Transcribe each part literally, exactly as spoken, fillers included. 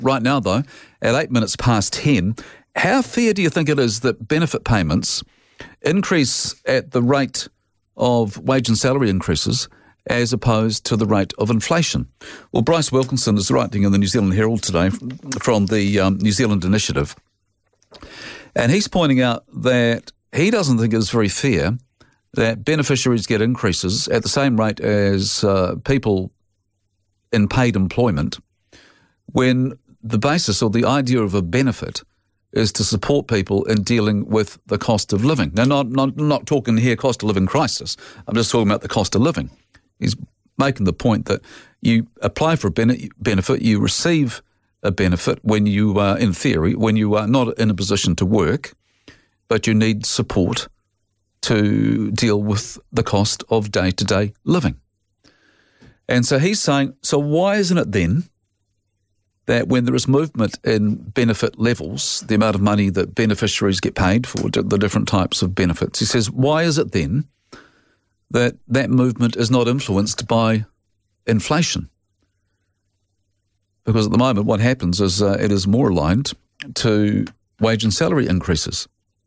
right now, though, at eight minutes past ten, how fair do you think it is that benefit payments increase at the rate of wage and salary increases as opposed to the rate of inflation? Well, Bryce Wilkinson is writing in the New Zealand Herald today from the um, New Zealand Initiative, and he's pointing out that he doesn't think it's very fair that beneficiaries get increases at the same rate as uh, people in paid employment when the basis or the idea of a benefit is to support people in dealing with the cost of living. Now, not, not, not talking here cost of living crisis. I'm just talking about the cost of living. He's making the point that you apply for a benefit, you receive a benefit when you are, in theory, when you are not in a position to work, but you need support to deal with the cost of day-to-day living. And so he's saying, so why isn't it then that when there is movement in benefit levels, the amount of money that beneficiaries get paid for the different types of benefits, he says, why is it then that that movement is not influenced by inflation? Because at the moment what happens is uh, it is more aligned to wage and salary increases.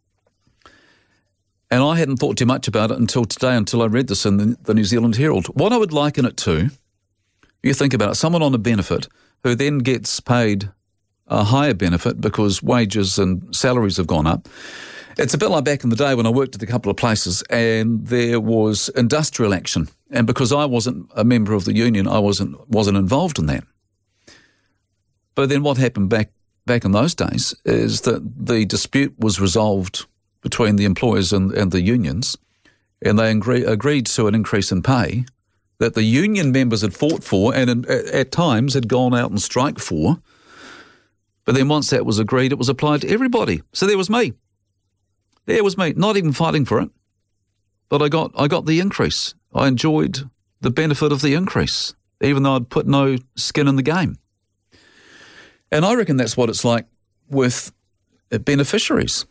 And I hadn't thought too much about it until today, until I read this in the, the New Zealand Herald. What I would liken it to, you think about it, someone on a benefit who then gets paid a higher benefit because wages and salaries have gone up. It's a bit like back in the day when I worked at a couple of places and there was industrial action. And because I wasn't a member of the union, I wasn't wasn't involved in that. But then what happened back, back in those days is that the dispute was resolved between the employers and, and the unions, and they agree, agreed to an increase in pay that the union members had fought for and in, at, at times had gone out and strike for. But then once that was agreed, it was applied to everybody. So there was me. There was me, not even fighting for it. But I got I got the increase. I enjoyed the benefit of the increase, even though I'd put no skin in the game. And I reckon that's what it's like with beneficiaries.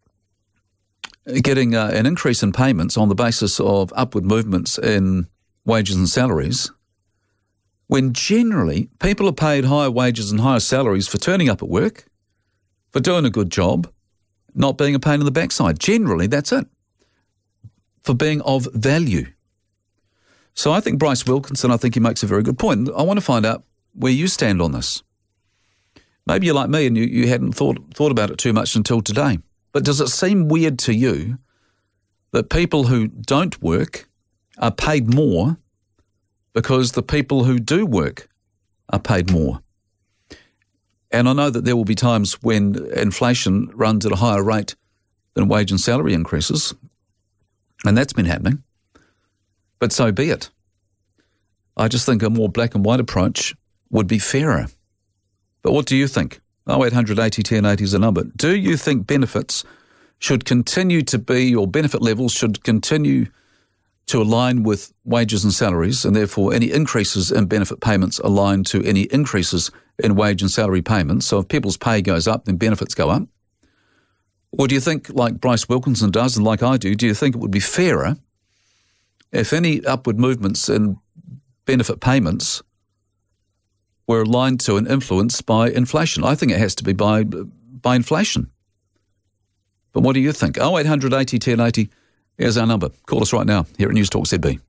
Getting uh, an increase in payments on the basis of upward movements in wages and salaries, when generally people are paid higher wages and higher salaries for turning up at work, for doing a good job, not being a pain in the backside. Generally, that's it. For being of value. So I think Bryce Wilkinson, I think he makes a very good point. I want to find out where you stand on this. Maybe you're like me and you, you hadn't thought thought about it too much until today. But does it seem weird to you that people who don't work are paid more because the people who do work are paid more? And I know that there will be times when inflation runs at a higher rate than wage and salary increases, and that's been happening. But so be it. I just think a more black and white approach would be fairer. But what do you think? oh eight hundred eighty ten eighty is a number. Do you think benefits should continue to be, or benefit levels should continue to align with wages and salaries, and therefore any increases in benefit payments align to any increases in wage and salary payments? So if people's pay goes up, then benefits go up. Or do you think, like Bryce Wilkinson does and like I do, do you think it would be fairer if any upward movements in benefit payments were aligned to and influenced by inflation? I think it has to be by by inflation. But what do you think? oh eight hundred eighty ten eighty is our number. Call us right now here at News Talk Z B.